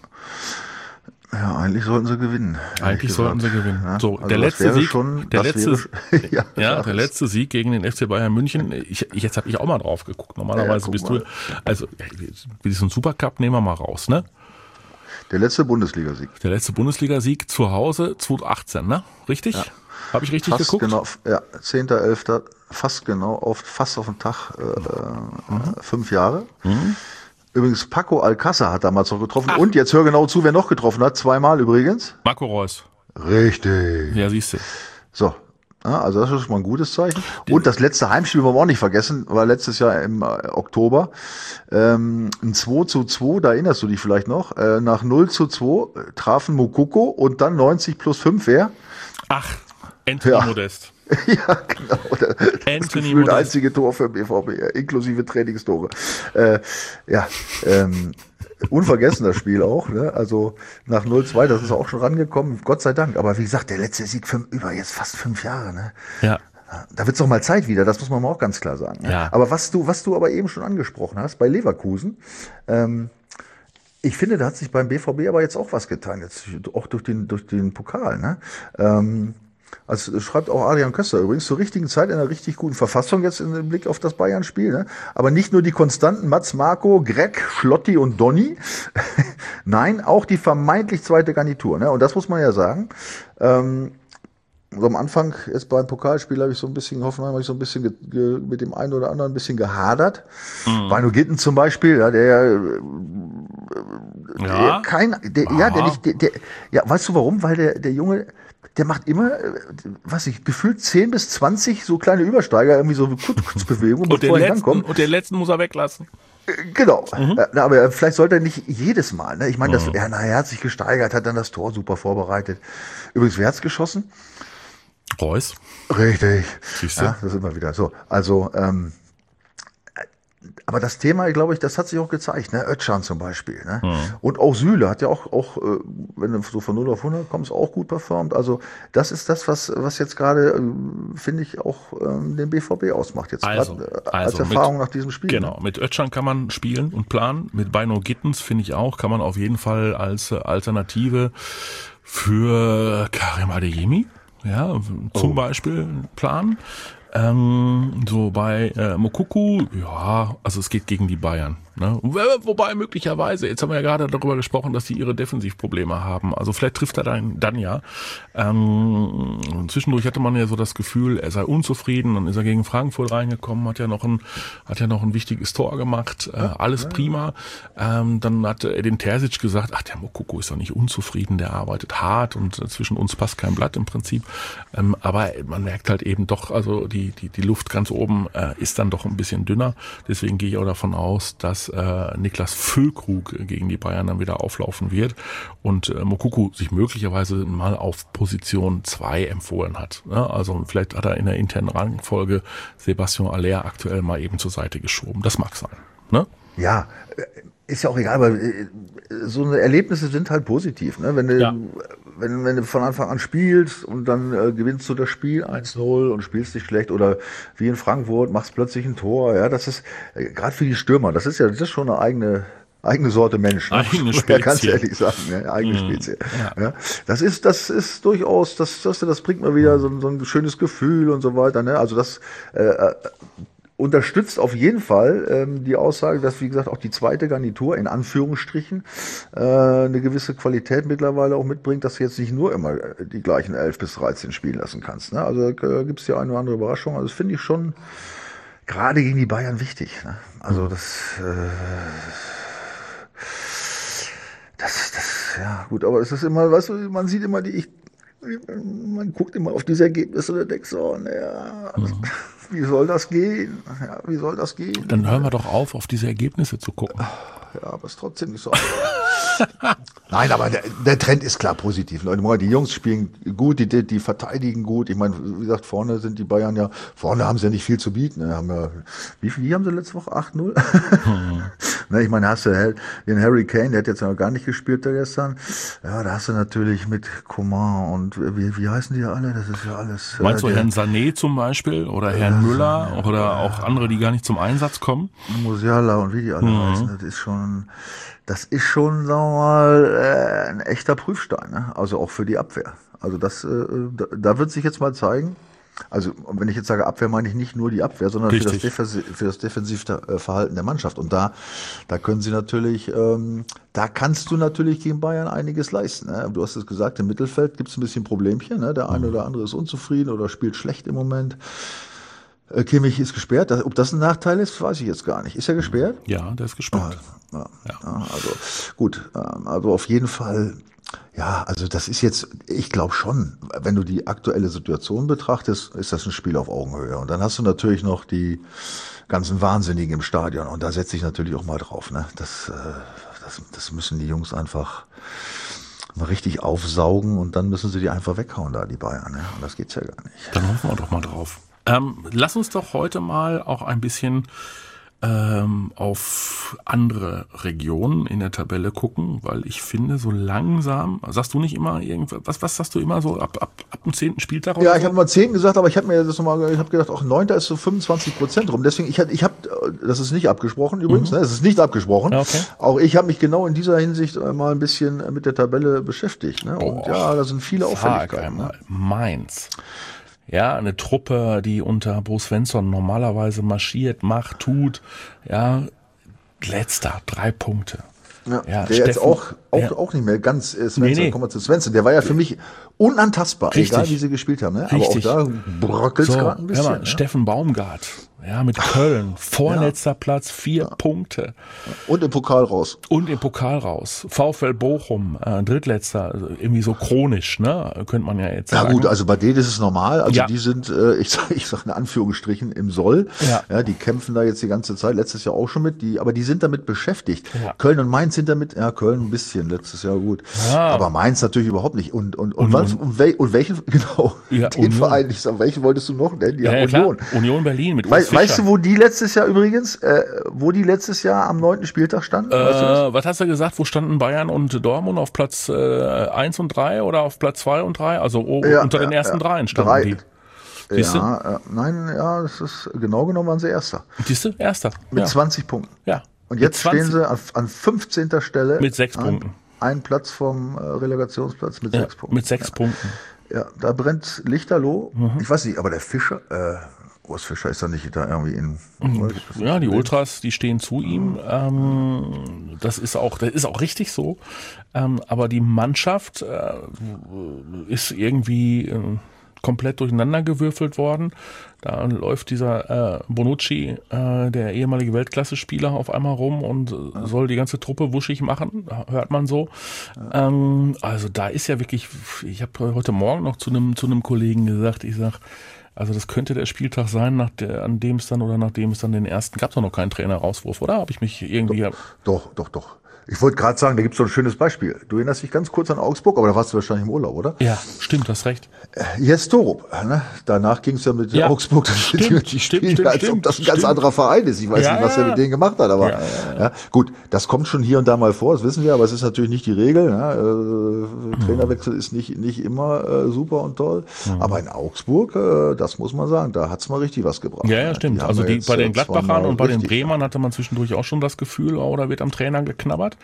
Ja, eigentlich sollten sie gewinnen. Eigentlich sollten sie gewinnen. Ja, so, also der letzte Sieg, schon, der letzte, wäre, ja, ja, der letzte Sieg gegen den F C Bayern München. Ich, jetzt habe ich auch mal drauf geguckt. Normalerweise ja, bist mal. du, also wie so ein Supercup nehmen wir mal raus, ne? Der letzte Bundesligasieg. Der letzte Bundesligasieg zu Hause zweitausendachtzehn, ne? Richtig? Ja. Habe ich richtig fast geguckt? Genau, ja, zehnter elfter fast genau, auf, fast auf den Tag, äh, mhm. fünf Jahre. Mhm. Übrigens, Paco Alcázar hat damals noch getroffen. Ach. Und jetzt hör genau zu, wer noch getroffen hat. Zweimal übrigens. Marco Reus. Richtig. Ja, siehst du. So. Ja, also das ist schon mal ein gutes Zeichen. Und das letzte Heimspiel wollen wir auch nicht vergessen, war letztes Jahr im Oktober. Ähm, ein zwei zu zwei, da erinnerst du dich vielleicht noch. Äh, nach null zu zwei trafen Moukoko und dann neunzig plus fünf, wer? Ach, Anthony ja. Modest. Ja, genau. Das Anthony Modest. Einzige Tor für B V B, inklusive Trainingstore. Äh, ja, ähm, unvergessen das Spiel auch, ne? Also nach null zwei, das ist auch schon rangekommen, Gott sei Dank. Aber wie gesagt, der letzte Sieg für über jetzt fast fünf Jahre, ne? Ja. Da wird's doch mal Zeit wieder, das muss man mal auch ganz klar sagen. Ne? Ja. Aber was du, was du aber eben schon angesprochen hast, bei Leverkusen, ähm, ich finde, da hat sich beim B V B aber jetzt auch was getan, jetzt auch durch den, durch den Pokal, ne? Ähm, Also schreibt auch Adrian Köster übrigens, zur richtigen Zeit in einer richtig guten Verfassung jetzt im Blick auf das Bayern-Spiel. Ne? Aber nicht nur die konstanten Mats, Marco, Greg, Schlotti und Donny. Nein, auch die vermeintlich zweite Garnitur. Ne? Und das muss man ja sagen. Ähm, so am Anfang jetzt beim Pokalspiel habe ich so ein bisschen, Hoffenheim habe ich so ein bisschen ge, ge, mit dem einen oder anderen ein bisschen gehadert. Mhm. Beino Gitten zum Beispiel, ja, der, der ja, kein, der, ja, der nicht, der, der, ja, weißt du warum? Weil der, der Junge, der macht immer, was ich, gefühlt zehn bis zwanzig so kleine Übersteiger, irgendwie so Kurzbewegungen, und, den letzten, und den letzten muss er weglassen. Genau, mhm. ja, aber vielleicht sollte er nicht jedes Mal, ne? Ich meine, mhm. er, er hat sich gesteigert, hat dann das Tor super vorbereitet. Übrigens, wer hat's geschossen? Reus. Richtig. Siehste? Ja, das ist immer wieder so. Also, ähm, aber das Thema, glaube ich, das hat sich auch gezeigt, ne? Özcan zum Beispiel, ne? Mhm. Und auch Süle hat ja auch, auch, wenn du so von null auf hundert kommst, auch gut performt. Also, das ist das, was, was jetzt gerade, finde ich, auch ähm, den B V B ausmacht. Jetzt also, grad, äh, also als Erfahrung mit, nach diesem Spiel. Genau, mit Özcan kann man spielen und planen. Mit Beino Gittens, finde ich auch, kann man auf jeden Fall als Alternative für Karim Adeyemi, ja, zum oh. Beispiel planen. Ähm, so bei äh, Moukoko, ja, also es geht gegen die Bayern. Ne? Wobei möglicherweise, jetzt haben wir ja gerade darüber gesprochen, dass die ihre Defensivprobleme haben. Also vielleicht trifft er dann, dann ja. Ähm, zwischendurch hatte man ja so das Gefühl, er sei unzufrieden. Dann ist er gegen Frankfurt reingekommen, hat ja noch ein, hat ja noch ein wichtiges Tor gemacht. Äh, alles prima. Ähm, dann hat Edin Terzic gesagt, ach, der Moukoko ist doch nicht unzufrieden, der arbeitet hart und äh, zwischen uns passt kein Blatt im Prinzip. Ähm, aber man merkt halt eben doch, also die die die Luft ganz oben äh, ist dann doch ein bisschen dünner. Deswegen gehe ich auch davon aus, dass äh, Niklas Füllkrug gegen die Bayern dann wieder auflaufen wird und äh, Moukoko sich möglicherweise mal auf Position zwei empfohlen hat. Ja, also vielleicht hat er in der internen Rangfolge Sebastian Aller aktuell mal eben zur Seite geschoben. Das mag sein. Ne? Ja, ist ja auch egal, aber so eine Erlebnisse sind halt positiv. Ne? Wenn du, ja. wenn, wenn du von Anfang an spielst und dann äh, gewinnst du das Spiel eins null und spielst nicht schlecht oder wie in Frankfurt machst plötzlich ein Tor. Ja, das ist äh, gerade für die Stürmer, das ist ja das ist schon eine eigene eigene Sorte Mensch. Ne? Eigene Spezie. Ja, ganz ehrlich sagen, ne? Eigene mm, Spezie. Ja. Ja, das ist das ist durchaus, das das, das bringt mal wieder so, so ein schönes Gefühl und so weiter. Ne? Also das äh, unterstützt auf jeden Fall ähm, die Aussage, dass, wie gesagt, auch die zweite Garnitur in Anführungsstrichen äh, eine gewisse Qualität mittlerweile auch mitbringt, dass du jetzt nicht nur immer die gleichen elf bis dreizehn spielen lassen kannst. Ne? Also äh, gibt es ja eine oder andere Überraschung. Also das finde ich schon gerade gegen die Bayern wichtig. Ne? Also das, äh, das, das, ja gut, aber es ist immer, weißt du, man sieht immer die, ich, man guckt immer auf diese Ergebnisse und denkt so, naja, mhm. wie soll das gehen? Ja, wie soll das gehen? Dann hören wir doch auf, auf diese Ergebnisse zu gucken. Ja, aber es ist trotzdem nicht so. Nein, aber der, der Trend ist klar positiv. Leute, die Jungs spielen gut, die, die verteidigen gut. Ich meine, wie gesagt, vorne sind die Bayern ja, vorne haben sie ja nicht viel zu bieten. Haben ja, wie viel wie haben sie letzte Woche? acht null? Mhm. Ne, ich meine, hast du den Harry Kane, der hat jetzt noch gar nicht gespielt da gestern. Ja, da hast du natürlich mit Coman und wie, wie heißen die alle? Das ist ja alles. Meinst äh, du Herrn Sané zum Beispiel oder Herrn äh, Müller ja, oder ja, auch andere, die gar nicht zum Einsatz kommen? Musiala und wie die alle mhm. heißen. Das ist schon, das ist schon, sagen wir mal, äh, ein echter Prüfstein, ne? Also auch für die Abwehr. Also das, äh, da, da wird sich jetzt mal zeigen. Also wenn ich jetzt sage Abwehr, meine ich nicht nur die Abwehr, sondern für das, Defensiv, für das Defensivverhalten der Mannschaft. Und da, da können sie natürlich, ähm, da kannst du natürlich gegen Bayern einiges leisten. Ne? Du hast es gesagt, im Mittelfeld gibt es ein bisschen Problemchen. Ne? Der eine oder andere ist unzufrieden oder spielt schlecht im Moment. Äh, Kimmich ist gesperrt. Das, ob das ein Nachteil ist, weiß ich jetzt gar nicht. Ist er gesperrt? Ja, der ist gesperrt. Ja, ja, ja. Also gut, ähm, also auf jeden Fall. Ja, also das ist jetzt, ich glaube schon, wenn du die aktuelle Situation betrachtest, ist das ein Spiel auf Augenhöhe. Und dann hast du natürlich noch die ganzen Wahnsinnigen im Stadion. Und da setze ich natürlich auch mal drauf. Ne? Das, das, das müssen die Jungs einfach mal richtig aufsaugen und dann müssen sie die einfach weghauen da, die Bayern. Ne? Und das geht's ja gar nicht. Dann hoffen wir doch mal drauf. Ähm, lass uns doch heute mal auch ein bisschen ähm, auf andere Regionen in der Tabelle gucken, weil ich finde, so langsam, sagst du nicht immer irgendwas, was, was sagst du immer so ab, ab, ab dem zehnten Spieltag? Oder ja, so? Ich habe mal zehn gesagt, aber ich habe mir das nochmal, ich habe gedacht, auch neunter ist so fünfundzwanzig Prozent rum. Deswegen, ich habe, ich hab, das ist nicht abgesprochen übrigens, mhm. ne, das ist nicht abgesprochen. Okay. Auch ich habe mich genau in dieser Hinsicht mal ein bisschen mit der Tabelle beschäftigt. Ne? Und ja, da sind viele Auffälligkeiten. Ne? Mainz. Ja, eine Truppe, die unter Bo Svensson normalerweise marschiert, macht, tut. Ja, letzter, drei Punkte. Ja, ja, der Steffen, jetzt auch, auch, ja. auch nicht mehr ganz Svensson, nee, nee. kommen wir zu Svensson. Der war ja für mich unantastbar, Richtig. egal wie sie gespielt haben. Ne? Richtig. Aber auch da bröckelt es so, gerade ein bisschen. Mal, ne? Steffen Baumgart, ja, mit Köln, vorletzter ja. Platz, vier ja. Punkte. Und im Pokal raus. Und im Pokal raus. VfL Bochum, äh, drittletzter, also irgendwie so chronisch, ne, könnte man ja jetzt sagen. Ja gut, also bei denen ist es normal. Also ja. die sind, äh, ich sag, ich sag in Anführungsstrichen, im Soll. Ja. ja. Die kämpfen da jetzt die ganze Zeit, letztes Jahr auch schon mit, die, aber die sind damit beschäftigt. Ja. Köln und Mainz sind damit, ja, Köln ein bisschen, letztes Jahr gut. Ja. Aber Mainz natürlich überhaupt nicht. Und, und, und, und, was, und, wel, und welchen, genau, ja, den Verein, ich sag, welchen wolltest du noch nennen? Ja, ja, Union. Klar. Union Berlin mit We Weißt du, wo die letztes Jahr übrigens, äh, wo die letztes Jahr am neunten Spieltag standen? Äh, weißt du das? Was hast du gesagt? Wo standen Bayern und Dortmund auf Platz äh, eins und drei oder auf Platz zwei und drei? Also oh, ja, unter den ja, ersten ja. dreien standen Drei. die. Siehste? Ja, äh, nein, ja, das ist genau genommen waren sie Erster. Siehst du? Erster. Mit ja. zwanzig Punkten. Ja. Und jetzt stehen sie an, an fünfzehnter Stelle. Mit sechs ein, Punkten. Ein Platz vom äh, Relegationsplatz mit ja, sechs Punkten. Mit sechs ja. Punkten. Ja, da brennt Lichterloh. Mhm. Ich weiß nicht, aber der Fischer, äh, Urs Fischer ist da nicht da irgendwie in. Mhm. Ja, die Ultras, die stehen zu ihm. Ähm, das ist auch, das ist auch richtig so. Ähm, aber die Mannschaft äh, ist irgendwie äh, komplett durcheinandergewürfelt worden. Da läuft dieser äh, Bonucci, äh, der ehemalige Weltklasse-Spieler, auf einmal rum und äh, soll die ganze Truppe wuschig machen, hört man so. Ja. Ähm, also da ist ja wirklich, ich habe heute Morgen noch zu einem zu einem Kollegen gesagt, ich sag, also das könnte der Spieltag sein, nach der, an dem es dann oder nachdem es dann den ersten, gab es doch noch keinen Trainer-Rauswurf, oder? Habe ich mich irgendwie... Doch, doch, doch. doch. Ich wollte gerade sagen, da gibt es so ein schönes Beispiel. Du erinnerst dich ganz kurz an Augsburg, aber da warst du wahrscheinlich im Urlaub, oder? Ja, stimmt, hast recht. Jes Torup, ne? Danach ging es ja mit ja. Augsburg, das stimmt, sind die stimmt, Spiele, stimmt, als ob das ein ganz stimmt. anderer Verein ist. Ich weiß ja, nicht, was er mit denen gemacht hat, aber ja, ja, ja. Ja, gut, das kommt schon hier und da mal vor, das wissen wir, aber es ist natürlich nicht die Regel. Ne? Äh, mhm. Trainerwechsel ist nicht nicht immer äh, super und toll, mhm. aber in Augsburg, äh, das muss man sagen, da hat's mal richtig was gebracht. Ja, ja, stimmt. Die also die, bei den Gladbachern und bei den Bremern ja. hatte man zwischendurch auch schon das Gefühl, oh, da wird am Trainer geknabbert.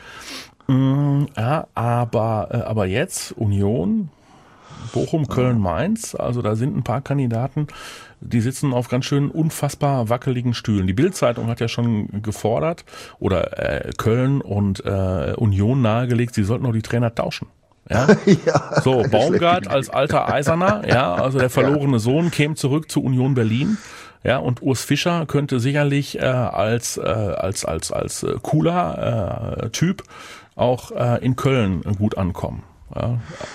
Mm, ja, aber, äh, aber jetzt Union, Bochum, Köln, Mainz, also da sind ein paar Kandidaten, die sitzen auf ganz schön unfassbar wackeligen Stühlen. Die Bild-Zeitung hat ja schon gefordert oder äh, Köln und äh, Union nahegelegt, sie sollten noch die Trainer tauschen. Ja? ja, so, Baumgart als alter Eiserner, ja, also der verlorene ja. Sohn käme zurück zu Union Berlin. Ja, und Urs Fischer könnte sicherlich äh, als äh, als als als äh, cooler äh, Typ auch äh, in Köln gut ankommen. Ja,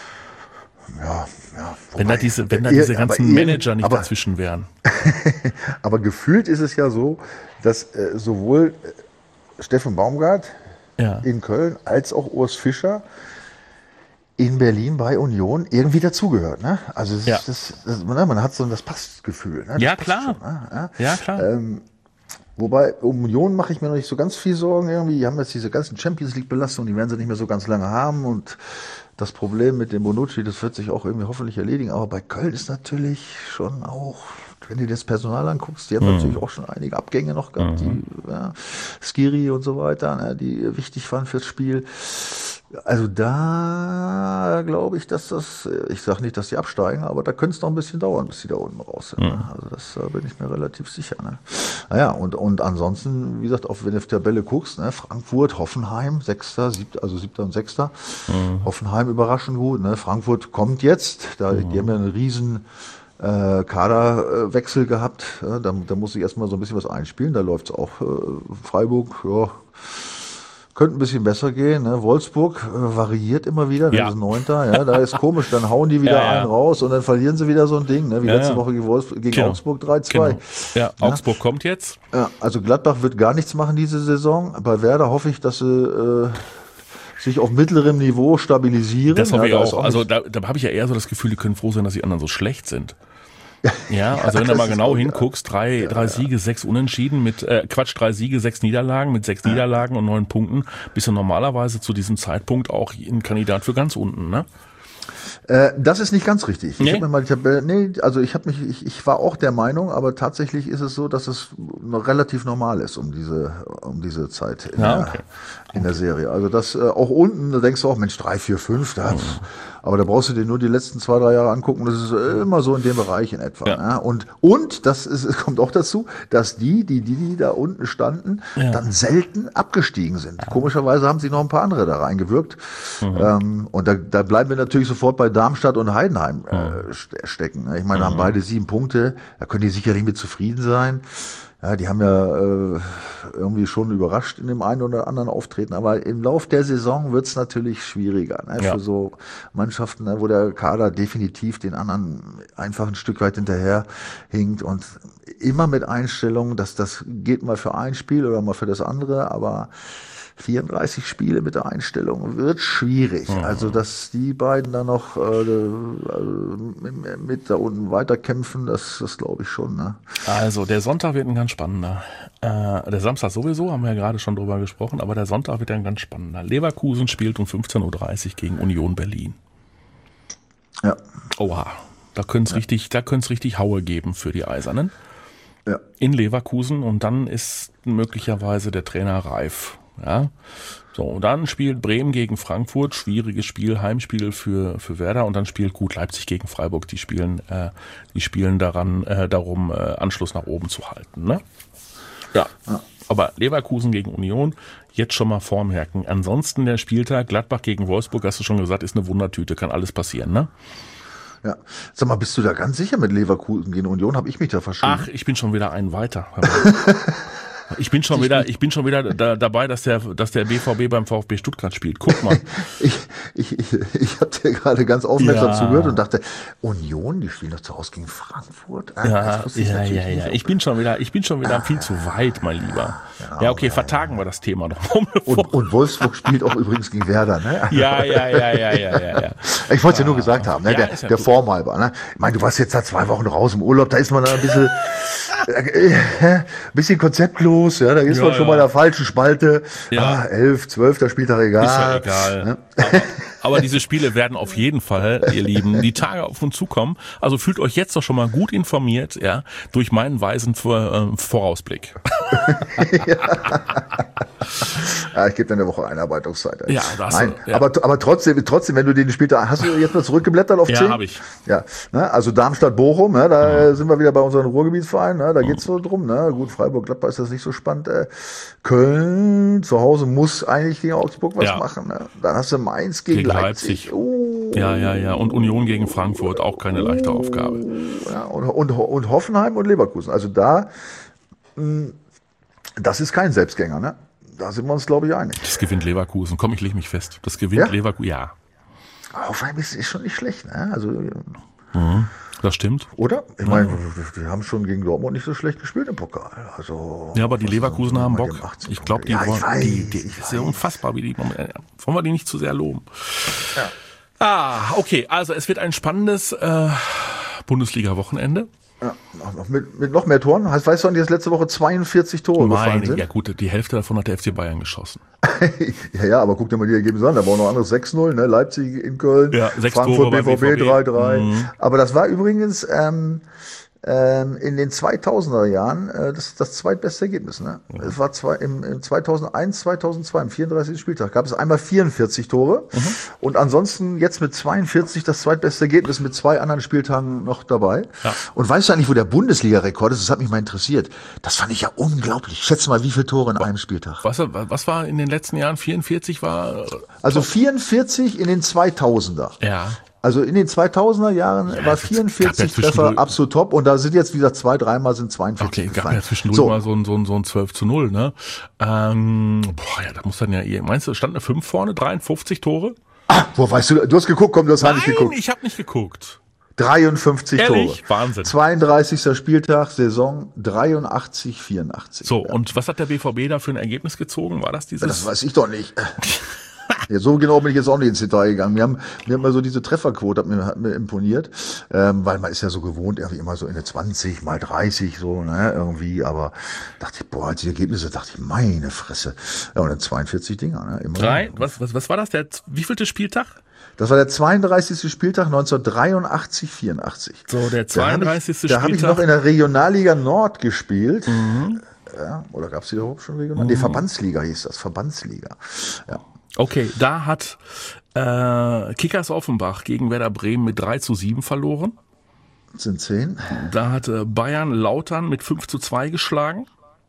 ja. ja wenn da diese, wenn da diese ganzen ihr, Manager nicht aber, dazwischen wären. Aber gefühlt ist es ja so, dass äh, sowohl Steffen Baumgart ja. in Köln als auch Urs Fischer in Berlin bei Union irgendwie dazugehört. Ne? Also das, ja. das, das, man hat so das Passgefühl. Ne? Das ja, passt klar. Schon, ne? ja? ja, klar. Ähm, Wobei, um Union mache ich mir noch nicht so ganz viel Sorgen irgendwie. Die haben jetzt diese ganzen Champions-League-Belastungen, die werden sie nicht mehr so ganz lange haben. Und das Problem mit dem Bonucci, das wird sich auch irgendwie hoffentlich erledigen. Aber bei Köln ist natürlich schon auch, wenn du das Personal anguckst, die haben mhm. natürlich auch schon einige Abgänge noch gehabt, mhm. die ja, Skiri und so weiter, ne, die wichtig waren fürs Spiel. Also da glaube ich, dass das, ich sage nicht, dass die absteigen, aber da könnte es noch ein bisschen dauern, bis die da unten raus sind. Mhm. Also das da bin ich mir relativ sicher. Ne? Naja, und, und ansonsten, wie gesagt, auch wenn du auf die Tabelle guckst, ne, Frankfurt, Hoffenheim, Sechster, Siebter, also Siebter und Sechster. Mhm. Hoffenheim überraschend gut. Ne? Frankfurt kommt jetzt, da, mhm. die haben ja einen riesen äh, Kaderwechsel gehabt. Ja, da, da muss ich erstmal so ein bisschen was einspielen. Da läuft es auch. Äh, Freiburg, ja. Könnte ein bisschen besser gehen. Ne? Wolfsburg äh, variiert immer wieder. Ja. Das ist Neunter. Ja, da ist komisch. Dann hauen die wieder ja, ja. einen raus und dann verlieren sie wieder so ein Ding. Ne? Wie ja, letzte ja. Woche gegen, Wolfs- gegen genau. Augsburg drei zwei. Genau. Ja, ja, Augsburg kommt jetzt. Ja, also Gladbach wird gar nichts machen diese Saison. Bei Werder hoffe ich, dass sie äh, sich auf mittlerem Niveau stabilisieren. Das hoffe ja, ich da auch. auch also da, da habe ich ja eher so das Gefühl, die können froh sein, dass die anderen so schlecht sind. Ja, also ja, wenn du mal genau hinguckst, drei, ja, drei ja. Siege, sechs Unentschieden mit, äh, Quatsch, drei Siege, sechs Niederlagen mit sechs ja. Niederlagen und neun Punkten, bist du normalerweise zu diesem Zeitpunkt auch ein Kandidat für ganz unten, ne? Äh, das ist nicht ganz richtig. Nee? Ich habe mir mal die Tabelle, nee, also ich habe mich, ich, ich war auch der Meinung, aber tatsächlich ist es so, dass es noch relativ normal ist um diese, um diese Zeit in, ja, der, okay. in der Serie. Also das äh, auch unten, da denkst du auch, Mensch, drei, vier, fünf, da, mhm. aber da brauchst du dir nur die letzten zwei, drei Jahre angucken. Das ist immer so in dem Bereich in etwa. Ja. Ne? Und und das ist, es kommt auch dazu, dass die, die, die, die da unten standen, ja. dann selten abgestiegen sind. Ja. Komischerweise haben sich noch ein paar andere da reingewirkt. Mhm. Ähm, und da, da bleiben wir natürlich sofort bei Darmstadt und Heidenheim äh, stecken. Ich meine, mhm. haben beide sieben Punkte, da können die sicherlich mit zufrieden sein. Ja, die haben ja äh, irgendwie schon überrascht in dem einen oder anderen Auftreten, aber im Lauf der Saison wird's natürlich schwieriger, ne? Ja. Für so Mannschaften, ne, wo der Kader definitiv den anderen einfach ein Stück weit hinterher hinkt und immer mit Einstellungen, dass das geht mal für ein Spiel oder mal für das andere, aber vierunddreißig Spiele mit der Einstellung wird schwierig. Mhm. Also, dass die beiden da noch äh, mit da unten weiterkämpfen, das, das glaube ich schon. Ne? Also, der Sonntag wird ein ganz spannender. Äh, der Samstag sowieso, haben wir ja gerade schon drüber gesprochen, aber der Sonntag wird ein ganz spannender. Leverkusen spielt um fünfzehn Uhr dreißig gegen Union Berlin. Ja. Oha, da könnte es ja. richtig, da könnte es richtig Haue geben für die Eisernen. Ja. In Leverkusen und dann ist möglicherweise der Trainer reif. Ja, so, und dann spielt Bremen gegen Frankfurt, schwieriges Spiel, Heimspiel für für Werder, und dann spielt gut Leipzig gegen Freiburg, die spielen äh, die spielen daran äh, darum äh, Anschluss nach oben zu halten, ne? Ja. ja. Aber Leverkusen gegen Union jetzt schon mal vormerken. Ansonsten der Spieltag Gladbach gegen Wolfsburg, hast du schon gesagt, ist eine Wundertüte, kann alles passieren, ne? Ja. Sag mal, bist du da ganz sicher mit Leverkusen gegen Union? Habe ich mich da verschrieben? Ach, ich bin schon wieder einen weiter. Ich bin schon wieder, ich bin schon wieder da, dabei, dass der, dass der B V B beim VfB Stuttgart spielt. Guck mal. ich, ich, ich, ich habe dir gerade ganz aufmerksam ja. zugehört und dachte, Union, die spielen doch zu Hause gegen Frankfurt. Ah, ja, ja, ja, ja. Ich bin schon wieder, ich bin schon wieder ah, viel zu weit, mein Lieber. Ja, ja okay, vertagen wir das Thema noch. Und, und Wolfsburg spielt auch übrigens gegen Werder, ne? Ja, ja, ja, ja, ja, ja. ja. Ich wollte es ja nur gesagt haben, ne? Ja, der, ja der Form halber, ne? Ich meine, du warst jetzt da zwei Wochen raus im Urlaub, da ist man da ein bisschen, äh, ein bisschen konzeptlos, ja, da ist ja, man schon ja. mal in der falschen Spalte. Ja. Ah, elf, zwölfter Spieltag, egal. Ist ja egal. Ne? Aber, aber diese Spiele werden auf jeden Fall, ihr Lieben, die Tage auf uns zukommen. Also fühlt euch jetzt doch schon mal gut informiert, ja, durch meinen weisen Vor- äh, Vorausblick. ja. ja, ich gebe dir eine Woche Einarbeitungszeit. Ja, das Nein, ja. aber aber trotzdem, trotzdem, wenn du den Spieltag, hast du jetzt mal zurückgeblättert auf zehn? Ja, habe ich. Ja, ne, also Darmstadt-Bochum, ne, da mhm. sind wir wieder bei unseren Ruhrgebietsvereinen, ne, da mhm. geht's so drum, ne, gut, Freiburg-Gladbach ist das nicht so spannend. Äh, Köln zu Hause muss eigentlich gegen Augsburg was ja. machen. Ne? Dann hast du Mainz gegen, gegen Leipzig. Leipzig. Oh. Ja, ja, ja. Und Union gegen Frankfurt, auch keine leichte oh. Aufgabe. Ja, und, und, und Hoffenheim und Leverkusen. Also da, mh, das ist kein Selbstgänger, ne? Da sind wir uns, glaube ich, einig. Das gewinnt Leverkusen. Komm, ich lege mich fest. Das gewinnt ja? Leverkusen, ja. Hoffenheim ist, ist schon nicht schlecht, ne? Also, mhm. Das stimmt. Oder? Ich meine, ja. wir haben schon gegen Dortmund nicht so schlecht gespielt im Pokal. Also, ja, aber die Leverkusen haben Bock. Ich glaube, die, ja, die, die, die ist ja unfassbar, wie die, wollen wir die nicht zu sehr loben. Ja. Ah, okay, also es wird ein spannendes äh, Bundesliga-Wochenende. Ja, noch mit, mit noch mehr Toren. Heißt, weißt du, dass letzte Woche zweiundvierzig Tore Meine, gefallen sind? Ja gut, die Hälfte davon hat der F C Bayern geschossen. ja, ja, aber guck dir mal die Ergebnisse an. Da war auch noch anderes sechs null, ne? Leipzig in Köln, ja, Frankfurt B V B drei drei. Mhm. Aber das war übrigens ähm, ähm, in den zweitausender Jahren äh, das, das zweitbeste Ergebnis. Ne? Mhm. Es war zwei, im, im zweitausendeins, zweitausendzwei, im vierunddreißigsten Spieltag gab es einmal vierundvierzig Tore mhm. und ansonsten jetzt mit zweiundvierzig das zweitbeste Ergebnis mit zwei anderen Spieltagen noch dabei. Ja. Und weißt du eigentlich, wo der Bundesliga-Rekord ist? Das hat mich mal interessiert. Das fand ich ja unglaublich. Schätze mal, wie viele Tore in was, einem Spieltag. Was, was war in den letzten Jahren? vierundvierzig war? Also vierundvierzig in den zweitausender. Ja. Also in den zweitausender Jahren ja, war vierundvierzig ja Treffer absolut top und da sind jetzt wieder zwei, dreimal sind zweiundvierzig. Okay, gab ja zwischendurch so. mal so ein, so ein, so ein zwölf zu null, ne? Ähm, boah, ja, da muss dann ja, meinst du, stand eine fünf vorne, dreiundfünfzig Tore? Ah, wo weißt du, du hast geguckt, komm, du hast Nein, nicht geguckt. ich habe nicht geguckt. dreiundfünfzig Ehrlich? Tore. Wahnsinn. zweiunddreißigster Spieltag, Saison dreiundachtzig, vierundachtzig. So, ja. und was hat der B V B da für ein Ergebnis gezogen? War das dieses? Das weiß ich doch nicht. Ja, so genau bin ich jetzt auch nicht ins Detail gegangen. Wir haben, wir haben mal so diese Trefferquote, hat mir, hat mir imponiert, ähm, weil man ist ja so gewohnt, irgendwie immer so in der zwanzig mal dreißig, so, ne, irgendwie, aber dachte ich, boah, als die Ergebnisse, dachte ich, meine Fresse. Ja, und dann zweiundvierzig Dinger, ne, immer. Drei, was, was, was war das, der, wievielte Spieltag? Das war der zweiunddreißigste Spieltag neunzehnhundertdreiundachtzig, vierundachtzig. So, der zweiunddreißigste Da habe ich, Spieltag. da hab ich noch in der Regionalliga Nord gespielt. Mhm. Ja, oder gab es die überhaupt schon Regional? Mhm. Nee, Verbandsliga hieß das, Verbandsliga. Ja. Okay, da hat äh, Kickers Offenbach gegen Werder Bremen mit drei zu sieben verloren. Das sind zehn. Da hat äh, Bayern Lautern mit fünf zu zwei geschlagen.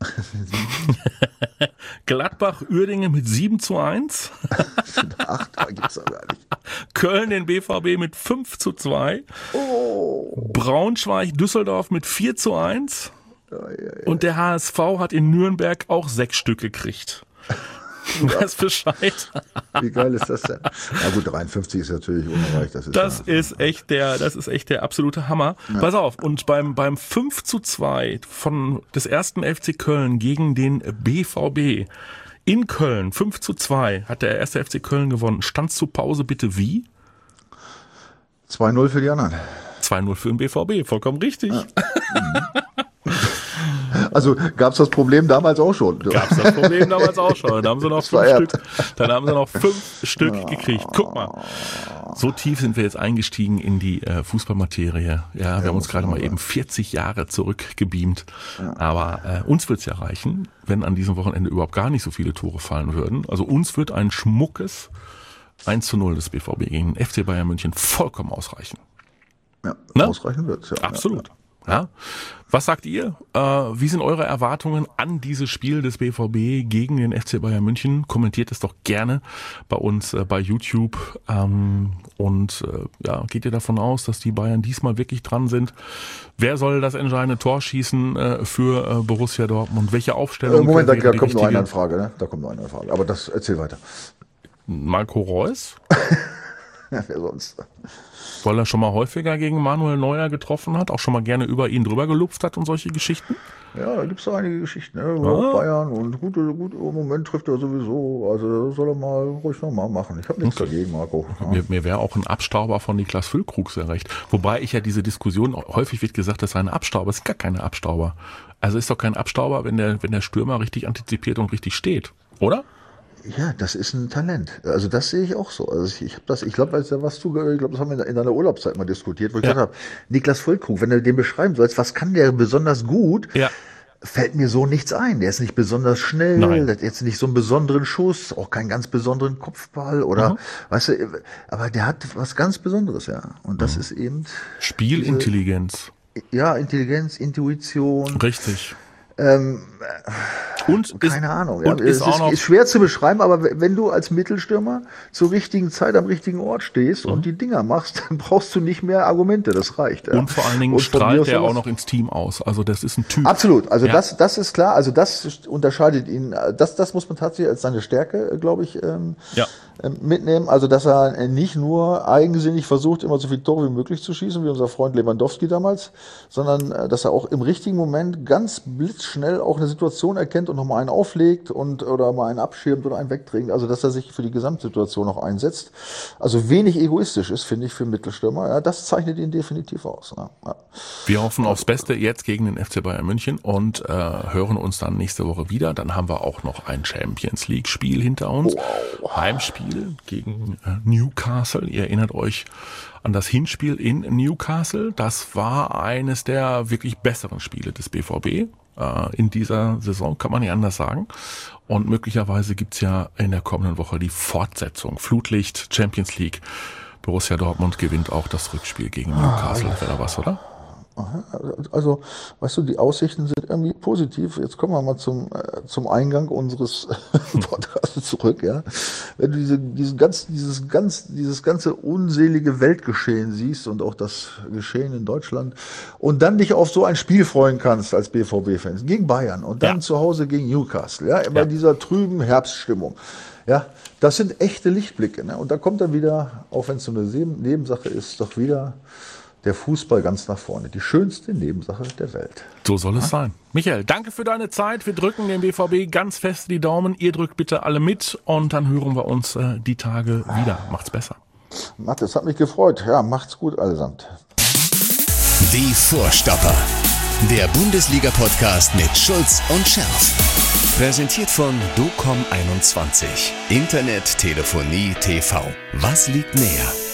Gladbach Uerdingen mit sieben zu eins. Acht, da gibt's aber gar nicht. Köln den B V B mit fünf zu zwei. Oh. Braunschweig Düsseldorf mit vier zu eins. Ja, ja, ja. Und der H S V hat in Nürnberg auch sechs Stück gekriegt. Du weißt Bescheid. Wie geil ist das denn? Na gut, dreiundfünfzig ist natürlich unerreicht. Das ist, das ja, ist echt der, das ist echt der absolute Hammer. Ja. Pass auf, und beim, beim fünf zu zwei von des ersten F C Köln gegen den B V B in Köln, fünf zu zwei, hat der erste F C Köln gewonnen. Stand zur Pause bitte wie? zwei null für die anderen. zwei null für den B V B, vollkommen richtig. Ja. Also gab es das Problem damals auch schon. Gab es das Problem damals auch schon. Dann haben sie noch fünf Stück, dann haben sie noch fünf Stück gekriegt. Guck mal, so tief sind wir jetzt eingestiegen in die äh, Fußballmaterie. Ja, wir ja, haben uns gerade mal eben vierzig Jahre zurückgebeamt. Ja. Aber äh, uns wird es ja reichen, wenn an diesem Wochenende überhaupt gar nicht so viele Tore fallen würden. Also uns wird ein schmuckes eins zu null des B V B gegen den F C Bayern München vollkommen ausreichen. Ja, ne? Ausreichen wird es. Ja. Absolut. Ja. Ja. Was sagt ihr? Äh, wie sind eure Erwartungen an dieses Spiel des B V B gegen den F C Bayern München? Kommentiert es doch gerne bei uns äh, bei YouTube. Ähm, und äh, ja, geht ihr davon aus, dass die Bayern diesmal wirklich dran sind? Wer soll das entscheidende Tor schießen äh, für äh, Borussia Dortmund? Welche Aufstellung? Äh, Moment, da, da kommt noch eine Frage, ne? Da kommt noch eine Frage. Aber das erzähl weiter. Marco Reus? Ja, wer sonst? Weil er schon mal häufiger gegen Manuel Neuer getroffen hat, auch schon mal gerne über ihn drüber gelupft hat und solche Geschichten? Ja, da gibt es einige Geschichten. Ne? Ah. Bayern und gut, gut, im Moment trifft er sowieso. Also soll er mal ruhig nochmal machen. Ich habe nichts okay. dagegen, Marco. Ja. Mir, mir wäre auch ein Abstauber von Niklas Füllkrug sehr recht. Wobei ich ja diese Diskussion, häufig wird gesagt, das sei ein Abstauber. Es ist gar keine Abstauber. Also ist doch kein Abstauber, wenn der, wenn der Stürmer richtig antizipiert und richtig steht, oder? Ja, das ist ein Talent. Also das sehe ich auch so. Also ich, ich habe das, ich glaube, was du, ich glaube, das haben wir in deiner Urlaubszeit mal diskutiert, wo ich ja. gesagt habe, Niklas Füllkrug, wenn du den beschreiben sollst, was kann der besonders gut? Ja. Fällt mir so nichts ein. Der ist nicht besonders schnell, Nein. der hat jetzt nicht so einen besonderen Schuss, auch keinen ganz besonderen Kopfball oder, mhm. weißt du, aber der hat was ganz Besonderes, ja. Und das mhm. ist eben Spielintelligenz. Diese, ja, Intelligenz, Intuition. Richtig. Ähm, und keine ist, Ahnung. Und ja. ist es auch ist, noch ist schwer zu beschreiben, aber wenn du als Mittelstürmer zur richtigen Zeit am richtigen Ort stehst mhm. und die Dinger machst, dann brauchst du nicht mehr Argumente. Das reicht. Ja. Und vor allen Dingen und strahlt der auch noch ins Team aus. Also das ist ein Typ. Absolut. Also ja. das, das ist klar. Also das unterscheidet ihn. Das, das muss man tatsächlich als seine Stärke, glaube ich, ähm, ja. mitnehmen. Also dass er nicht nur eigensinnig versucht, immer so viele Tore wie möglich zu schießen, wie unser Freund Lewandowski damals, sondern dass er auch im richtigen Moment ganz blitzschnell auch eine Situation erkennt und nochmal einen auflegt und oder mal einen abschirmt oder einen wegdringt. Also dass er sich für die Gesamtsituation auch einsetzt. Also wenig egoistisch ist, finde ich, für einen Mittelstürmer. Ja, das zeichnet ihn definitiv aus. Ja. Ja. Wir hoffen aufs Beste jetzt gegen den F C Bayern München und äh, hören uns dann nächste Woche wieder. Dann haben wir auch noch ein Champions League Spiel hinter uns. Wow. Heimspiel gegen äh, Newcastle. Ihr erinnert euch an das Hinspiel in Newcastle. Das war eines der wirklich besseren Spiele des B V B. In dieser Saison, kann man nicht anders sagen. Und möglicherweise gibt's ja in der kommenden Woche die Fortsetzung. Flutlicht, Champions League. Borussia Dortmund gewinnt auch das Rückspiel gegen Newcastle. Wäre da was, oder? Also, weißt du, die Aussichten sind irgendwie positiv. Jetzt kommen wir mal zum, äh, zum Eingang unseres Podcasts zurück, ja. Wenn du diese, diesen ganz, dieses ganz, dieses ganze unselige Weltgeschehen siehst und auch das Geschehen in Deutschland und dann dich auf so ein Spiel freuen kannst als B V B-Fans gegen Bayern und dann ja. zu Hause gegen Newcastle, ja, bei ja. dieser trüben Herbststimmung. Ja, das sind echte Lichtblicke, ne? Und da kommt dann wieder, auch wenn es so eine Nebensache ist, doch wieder der Fußball ganz nach vorne. Die schönste Nebensache der Welt. So soll es sein. Michael, danke für deine Zeit. Wir drücken dem B V B ganz fest die Daumen. Ihr drückt bitte alle mit und dann hören wir uns äh, die Tage wieder. Macht's besser. Matthias, hat mich gefreut. Ja, macht's gut allesamt. Die Vorstopper. Der Bundesliga-Podcast mit Schulz und Scherf. Präsentiert von docom einundzwanzig. Internet, Telefonie, T V. Was liegt näher?